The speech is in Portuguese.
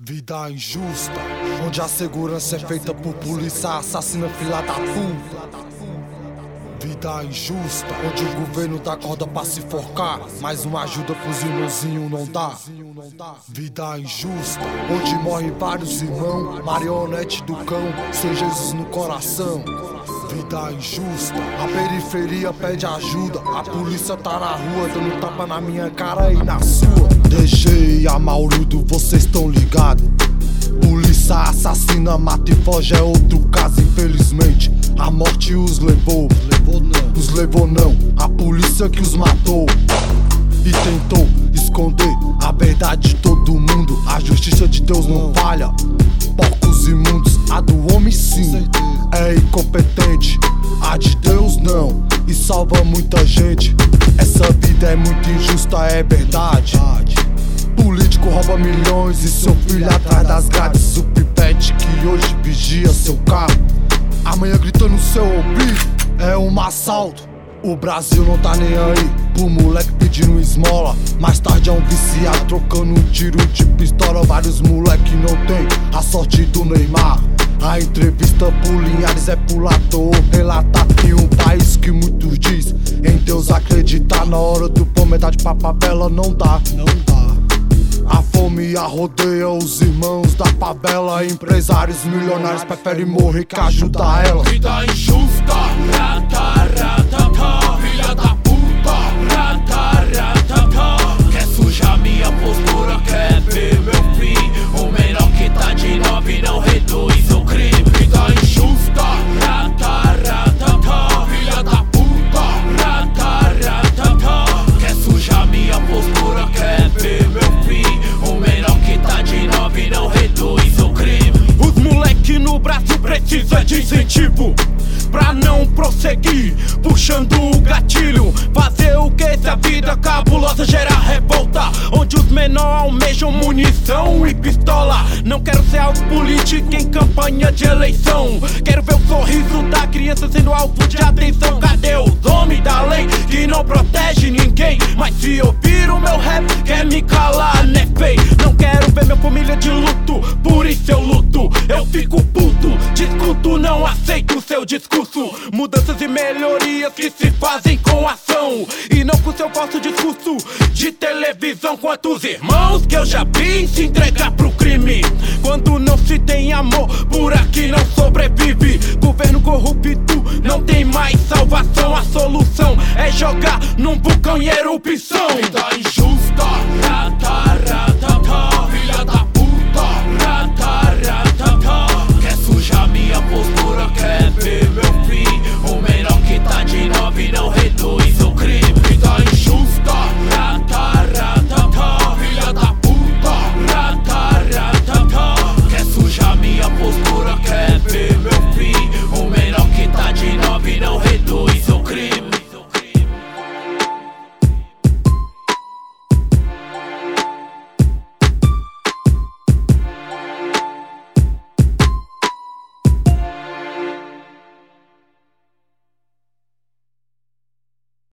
Vida injusta, onde a segurança é feita por polícia assassina filha da puta. Vida injusta, onde o governo dá corda pra se forcar, mas uma ajuda pros irmãozinhos não dá. Vida injusta, onde morrem vários irmãos, marionete do cão, sem Jesus no coração. Vida injusta, a periferia pede ajuda, a polícia tá na rua dando tapa na minha cara e na sua. DG e Amarildo, vocês tão ligados? Polícia assassina, mata e foge é outro caso, infelizmente. A morte os levou, os levou não, a polícia que os matou. E tentou esconder a verdade de todo mundo. A justiça de Deus não falha, porcos imundos. A do homem sim, é incompetente, a de Deus não, e salva muita gente. Essa vida é muito injusta, é verdade. Político rouba milhões e seu filho atrás das grades. O pipete que hoje vigia seu carro, amanhã grita no seu ouvido, é um assalto. O Brasil não tá nem aí pro moleque pedindo esmola. Mais tarde é um viciado trocando um tiro de pistola. Vários moleque não tem a sorte do Neymar. A entrevista por Linhares é pro Lator relatar em um país que muitos diz em Deus acreditar. Na hora do pão metade pra favela não dá. A fome arrodeia os irmãos da favela. Empresários milionários preferem morrer que ajudar ela. Vida injusta, rata, ratata, filha da puta, rata, ratata. Quer sujar minha postura, quer ver meu fim. O menor que tá de 9 não reduz o crime. Vida injusta, rata, ratata, filha da puta, rata, ratata. Quer sujar minha postura, quer ver meu fim. O menor que tá de 9 não reduz o crime. Os moleque no Brasil precisa de incentivo pra não prosseguir, puxando o gatilho. Fazer o que se a vida cabulosa gera revolta, onde os menores almejam munição e pistola. Não quero ser alvo político em campanha de eleição. Quero ver o sorriso da criança sendo alvo de atenção. Cadê os homens da lei que não protege ninguém? Mas se ouvir o meu rap quer me calar, né feio? Não quero ver minha família de luto, por isso eu luto. Eu fico puto, discuto, não aceito o seu discurso. Mudanças e melhorias que se fazem com ação e não com seu falso discurso de televisão. Quantos irmãos que eu já vi se entregar pro crime? Quando não se tem amor, por aqui não sobrevive. Governo corrupto, não tem mais salvação. A solução é jogar num vulcão em erupção. Vida injusta,